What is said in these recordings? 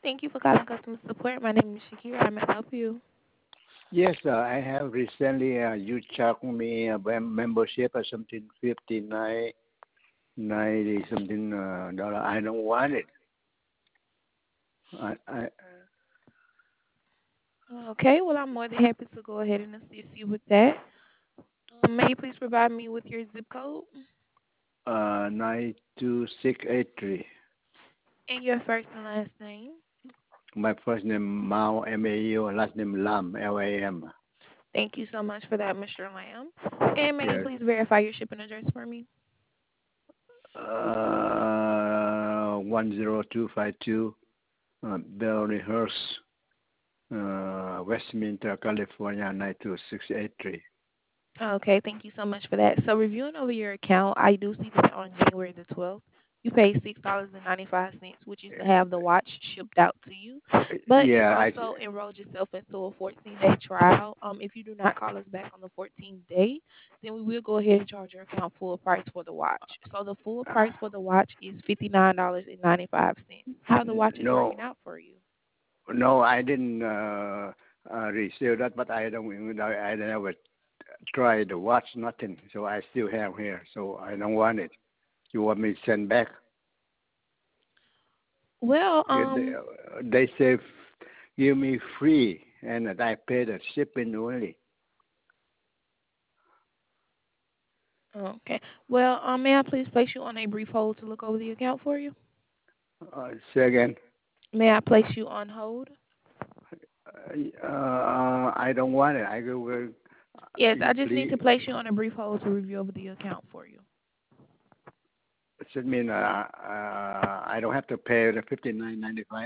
Thank you for calling customer support. My name is Shakira. I may help you. Yes, I have recently you charged me a membership or something 59 90 something dollar. I don't want it. I Okay, well, I'm more than happy to go ahead and assist you with that. May you please provide me with your zip code 92683. and your first and last name? My first name Mao Mau, last name Lam Lam. Thank you so much for that, Mr. Lamb. And may you Yes. please verify your shipping address for me? 10252 Bellhurst, Westminster, California 92683. Okay, thank you so much for that. So reviewing over your account, I do see that on January the 12th, you paid $6.95, which is to have the watch shipped out to you. But you Yeah, also enrolled yourself into a 14-day trial. If you do not call us back on the 14th day, then we will go ahead and charge your account full price for the watch. So the full price for the watch is $59.95. How are the watches no, working out for you? no, I didn't receive that, but I never tried to watch nothing, so I still have here, so I don't want it. You want me to send back? Well, Yeah, they say give me free, and that I pay the shipping only. okay. Well, may I please place you on a brief hold to look over the account for you? Say again. May I place you on hold? I don't want it. I go. Yes, I You just need please. to place you on a brief hold to review over the account for you. Does it mean I don't have to pay the 59.95?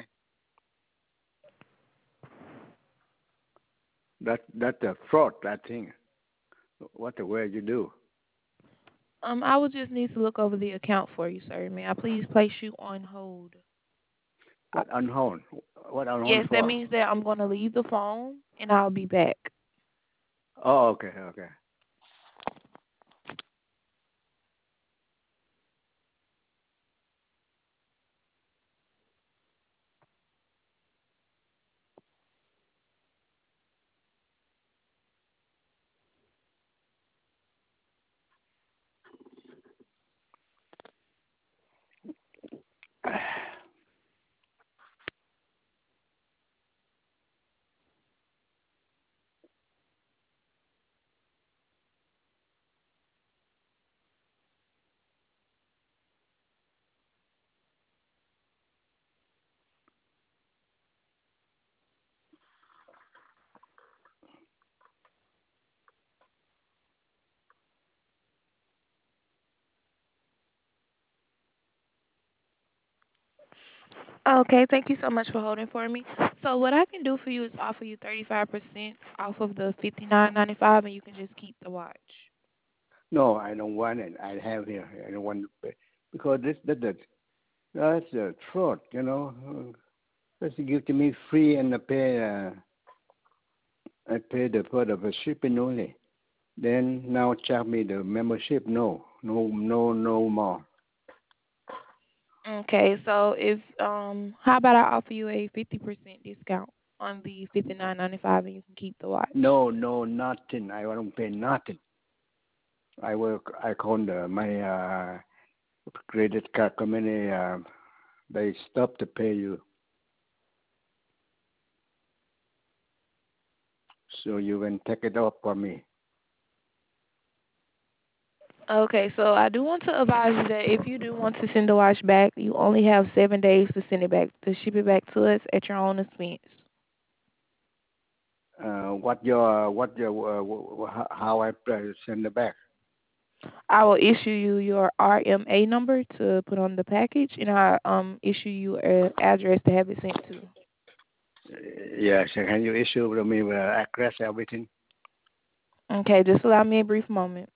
That's a fraud. That thing. What the way you do? I would just need to look over the account for you, sir. May I please place you on hold? What on hold? What on hold Yes, that for? means that I'm going to leave the phone and I'll be back. Oh, okay, okay. Okay, thank you so much for holding for me. So what I can do for you is offer you 35% off of the 59.95, and you can just keep the watch. No, I don't want it. I have here. I don't want to pay because that's a fraud. Just give to me free and I pay the for the shipping only. Then now charge me the membership. No, no, no, no more. Okay, so if how about I offer you a 50% discount on the 59.95, and you can keep the watch. No, no, nothing. I don't pay nothing. I call my credit card company. They stop to pay you, so you can take it off for me. Okay, so I do want to advise you that if you do want to send the watch back, you only have 7 days to send it back, to ship it back to us at your own expense. How I send it back? I will issue you your RMA number to put on the package, and I issue you an address to have it sent to. Yes, can you issue to me address everything? Okay, just allow me a brief moment.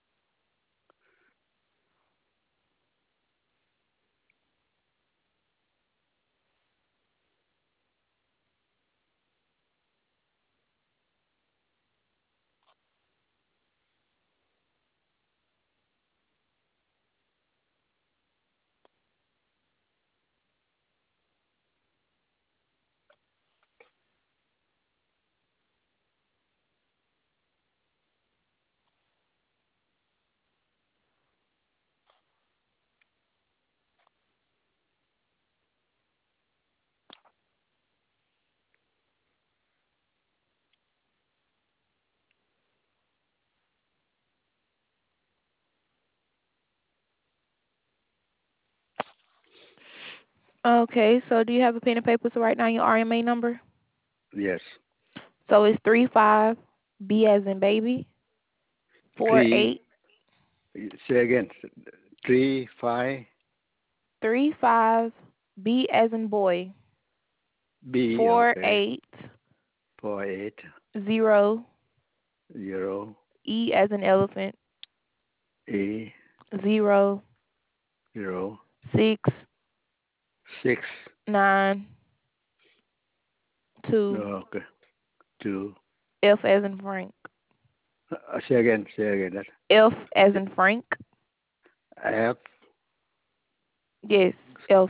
Okay, so do you have a pen and paper to write down your RMA number? Yes. So it's 35 B as in baby, four Three. eight Say again. 3 5 35 B as in boy, B. four Okay. eight 48 0 0 E as in elephant, E 0 0 6 6. 9 2 Okay. 2. F as in Frank, Say again. Say again. That F as in Frank. F Yes, F.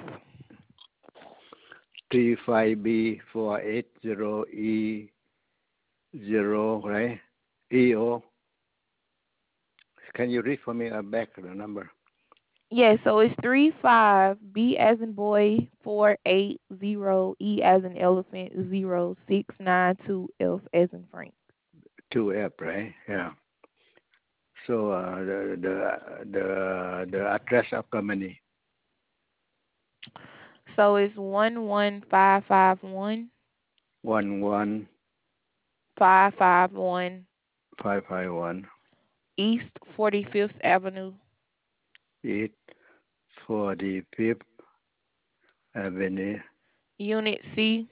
35B 480E 0, right? EO. Can you read for me back the number? Yes, so it's 35 B as in boy, 480 E as in elephant, 0692 F as in Frank. 2F, right? Yeah. So the address of company. So it's 11551 one one 551 five five one East 45th Avenue, 845th Avenue. Unit C,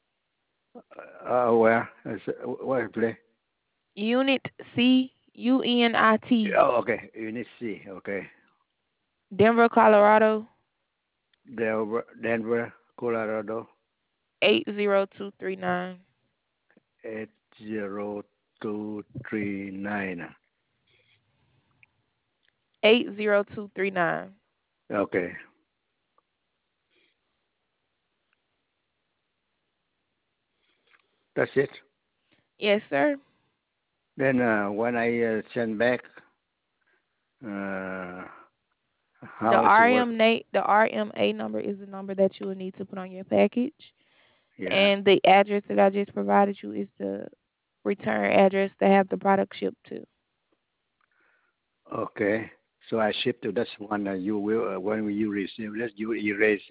Where? Where place? Unit C, UNIT, Oh, okay. Unit C. Okay. Denver, Colorado, Denver, Colorado. 80239. 80239. 80239. Okay. That's it. Yes, sir. Then when I send back, uh, The how it work? The RMA number is the number that you will need to put on your package. Yeah. And the address that I just provided you is the return address to have the product shipped to. Okay. So I ship to this one. You will when you receive this, you erase.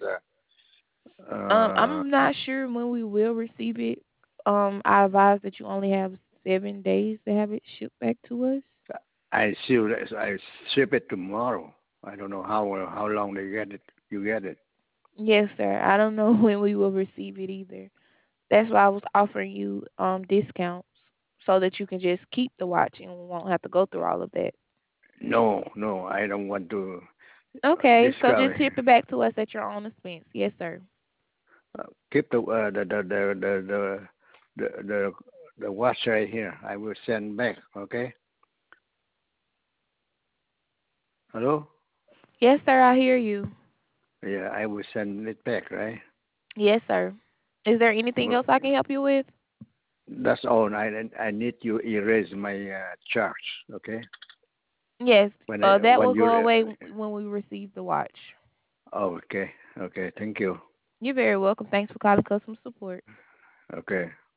Uh, I'm not sure when we will receive it. I advise that you only have 7 days to have it shipped back to us. I ship it tomorrow. I don't know how long they get it. You get it. Yes, sir. I don't know when we will receive it either. That's why I was offering you discounts so that you can just keep the watch and won't have to go through all of that. No, no, I don't want to Okay, so just discover. ship it back to us at your own expense. Yes, sir. Keep the the watch right here. I will send back. Okay. Hello. Yes, sir. I hear you. Yeah, I will send it back. Right. Yes, sir. Is there anything Well, else I can help you with? that's all. I need you erase my charge. Okay. Yes. That When will go you away when we receive the watch. okay, okay. Thank you. You're very welcome. Thanks for calling customer support. Okay.